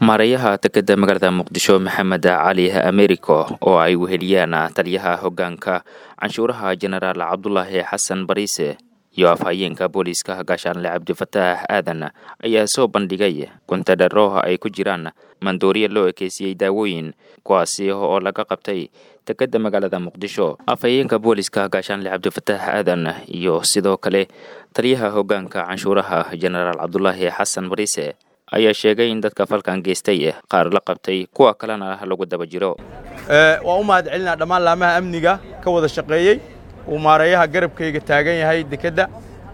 Maarayaha dekedda magaalada Muqdisho Maxamed Cali Americo oo ay weheliyaan taliyaha hoggaanka canshuuraha Generaal Cabdullaahi Xasan Bariise iyo afhayeenka booliiska Gaashaanle Cabdifataax Aadan ayaa soo bandhigay kontadaro ay ku jiraan mandooriye loo ekeysiyay daawooyin kuwaasi oo laga qabtay dekedda magaalada Muqdisho. Afhayeenka booliiska Gaashaanle Cabdifataax Aadan iyo sidoo kale taliyaha hoggaanka canshuuraha Generaal Cabdullaahi Xasan Bariise ayaa sheegay in dadka falkan geystay qaar la qabtay kuwa kalena lagu daba jiro. Waa u mahad celinaa dhammaan laamaha amniga ka wada shaqeeyay uu maarayaha garabkayga taagan yahay dekedda.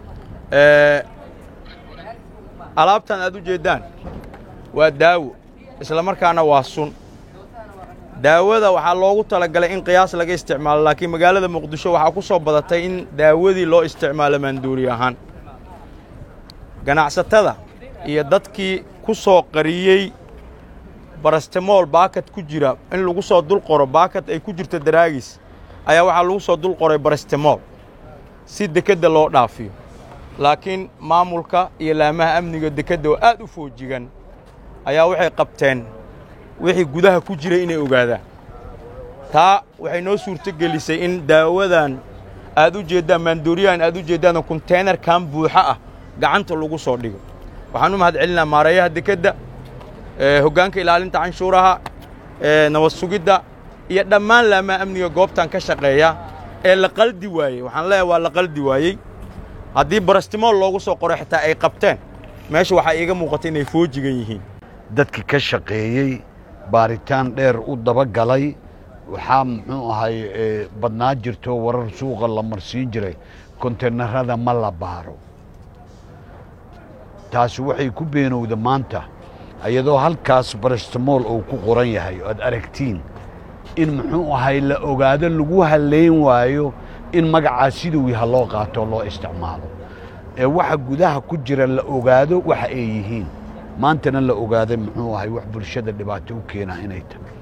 Alaabtan aad u jeedaan waa daawo isla markaana waa sun. Daawada waxaa loogu talagalay in qiyaas laga isticmaalo, laakiin magaalada Muqdisho waxaa ku soo badatay in daawadii loo isticmaalo maandoori ahaan. Ganacsatada iyo dadkii ku soo qariyay paracetamol baakad ku jira in lagu soo dul qoro baakad ay ku jirto daraagis ayaa waxa lagu soo dul qoray paracetamol si dekedda loo dhaafiyo. Laakiin maamulka iyo laamaha amniga dekedda oo aad u foojigan ayaa waxay qabteen wixii gudaha ku jiray inay ogaadaan. Taa waxay noo suurto gelisay in daawadan aad u jeedaan maandooriyan aad u jeedaan container kan buuxa ah gacanta lagu soo dhigo. waxaan u mahad celinaa maarayaha dekedda, hoggaanka ilaalinta canshuuraha, nabad sugidda iyo dhammaan laamaha amniga goobtan ka shaqeeya ee la qaldi waayey. Waxaan leeyahay waa la qaldi waayey. haddii paracetamol loogu soo qoray xitaa ay qabteen meesha waxaa iiga muuqata inay foojigan yihiin. dadkii ka shaqeeyey baaritaan dheer u dabagalay waxaa muxuu ahay badnaa jirto warar suuqa la marsiin jiray konteenarada ma la baaro. taasi waxay ku beenowda maanta ayadoo halkaas paracetamol uu ku qoran yahay oo aad aragtiin in muxuu ahay la ogaado lagu haleyn waayo in magacaas siduu yahay loo qaato loo isticmaalo waxa gudaha ku jira la ogaado waxa ay yihiin maantana la ogaaday muxuu ahay wax bulshada dhibaato u keenaa inay tahay.